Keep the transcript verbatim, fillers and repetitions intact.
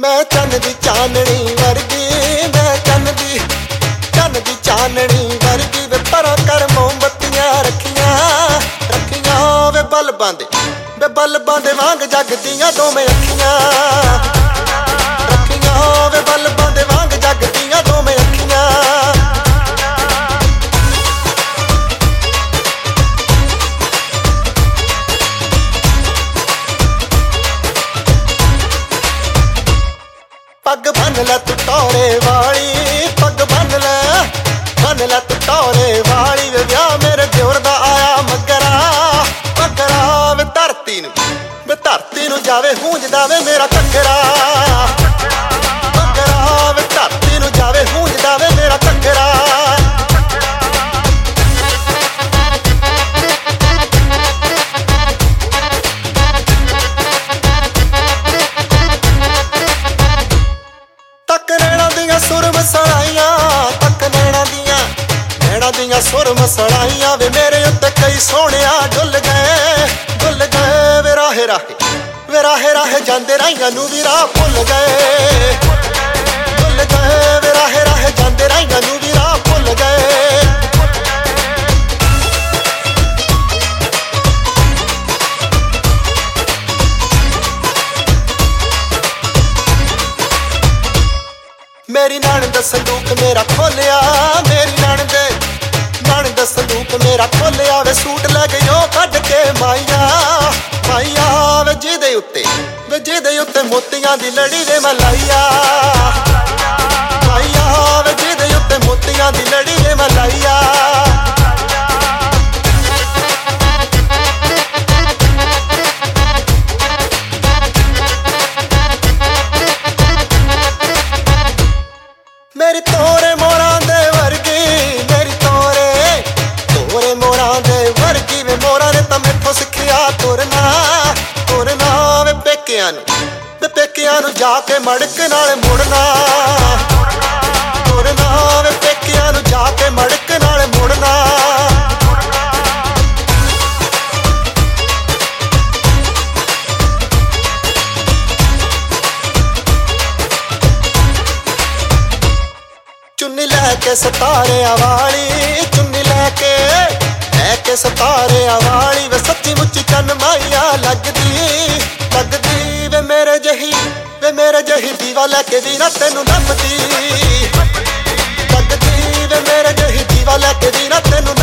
मैं चन्न दी चाननी वर्गी, मैं चन्न दी चन्न दी चाननी वर्गी वे परा कर मोमबत्तियां रखियां रखियां वे बल्बां दे वे बल्बां दे वांग जगदियां दोवें अखियां रखियां वे बल्बां दे वांग जगदियां दोवें अखियां। पग बन लै तू टौरे वाली, पग बन लै बन लै तू टौरे वाली वे ब्याह मेरे दियोर दा आया मगरा मगरा वे धरती नू वे धरती नू जावे हूंजदा वे मेरा घग्गरा मगरा वे धरती नू जावे हूंजदा वे मेरा घग्गरा। सुर मसड़ाइया तक नैना दियां नैना दियां सुर मसड़ाइया वे मेरे उत्ते कई सोहणिया डुल गए डुल गए वे राहे राहे वे राहे राहे जांदे राहियां नू भी राह भुल गए भुल गए वे राहे राहे जांदे राहियां नू भी राह भुल गए। मेरी नणद संदूक मेरा खोलिया मेरी नणद नणद संदूक मेरा खोलिया वे सूट लै गई ओ कढ के माइया माइया वे जिहदे उत्ते वे जिहदे उत्ते मोतियां दी लड़ी वे मैं लाइया माइया वे जिहदे उत्ते मोतियां दी लड़ी वे मैं लाइया। मेरी तोरे मोरां दे वर्गी मेरी तोरे तोरे मोरां दे वर्गी वे मोरां ने तां मैथों सिखिया तुरना तुरना वे पेकियां नू वे पेकियां नू जाके मड़क नाल मुड़ना तुरना वे पेकियां नू जाके मड़क नाल मुड़ना। चुन्नी लैके सितारे वाली चुन्नी लैके लैके सितारे वाली वे सच्ची मुच्ची चन्न माइया लगदी लगदी वे मेरे जही वे मेरे जही दीवा लैके भी ना तेनू नपदी लगदी वे मेरे जही दीवा लैके भी ना तेनू